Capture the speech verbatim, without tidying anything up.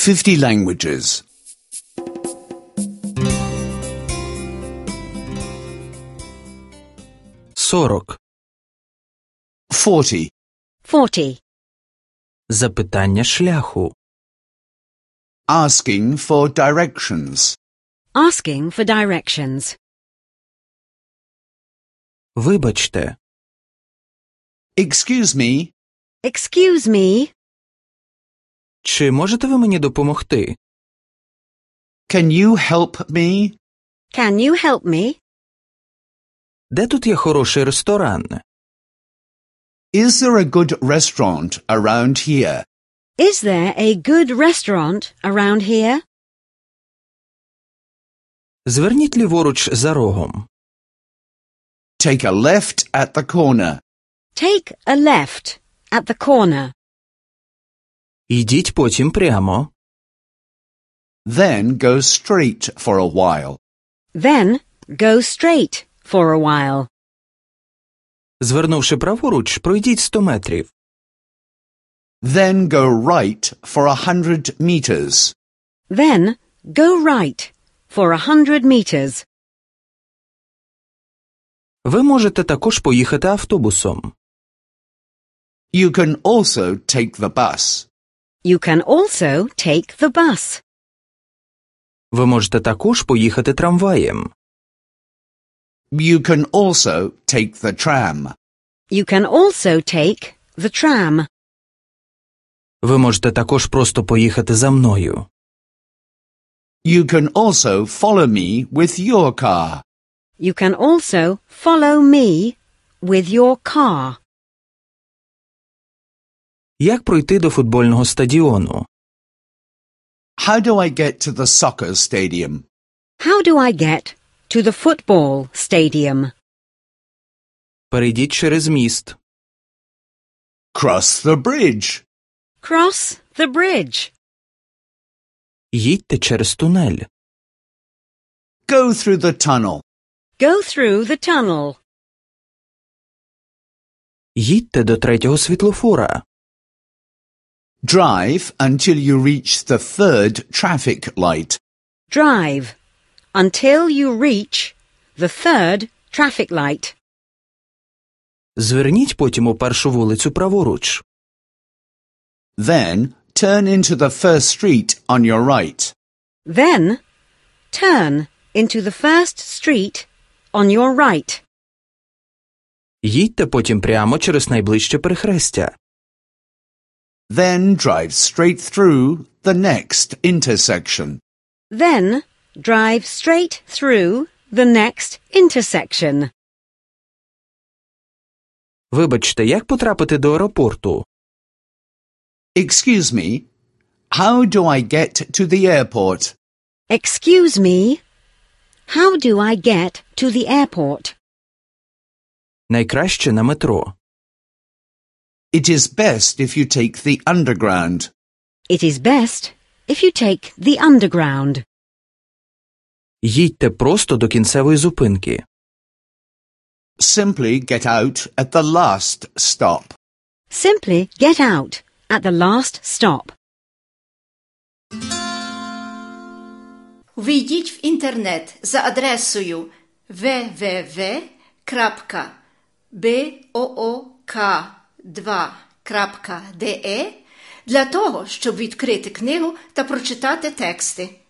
fifty languages. сорок. Forty. Forty. Запитання шляху. Asking for directions. Asking for directions. Вибачте. Excuse me. Excuse me. Чи можете ви мені допомогти? Can you help me? Can you help me? Де тут є хороший ресторан? Is there a good restaurant around here? Is there a good restaurant around here? Зверніть ліворуч за рогом. Take a left at the corner. Take a left at the corner. Йдіть потім прямо. Then go straight for a while. Then go straight for a while. Звернувши праворуч, пройдіть сто метрів. Then go right for a hundred meters. Then go right for a hundred meters. Ви можете також поїхати автобусом. You can also take the bus. You can also take the bus. Ви можете також поїхати трамваєм. You can also take the tram. You can also take the tram. Ви можете також просто поїхати за мною. You can also follow me with your car. You can also follow me with your car. Як пройти до футбольного стадіону? How do I get to the soccer stadium? How do I get to the football stadium? Перейдіть через міст. Cross the bridge. Cross the bridge. Їдьте через тунель. Go through the tunnel. Go through the tunnel. Їдьте до третього світлофора. Drive until you reach the third traffic light. Drive until you reach the third traffic light. Зверніть потім у першу вулицю праворуч. Then turn into the first street on your right. Then turn into the first street on your right. Їдьте потім прямо через найближче перехрестя. Then drive straight through the next intersection. Then drive straight through the next intersection. Вибачте, як потрапити до аеропорту? Excuse me, how do I get to the airport? Excuse me, how do I get to the airport? Найкраще на метро. It is best if you take the underground. It is best if you take the underground. Їдьте просто до кінцевої зупинки. Simply get out at the last stop. Simply get out at the last stop. Ввійдіть в інтернет за адресою дабл-ю дабл-ю дабл-ю крапка буок два крапка де для того, щоб відкрити книгу та прочитати тексти.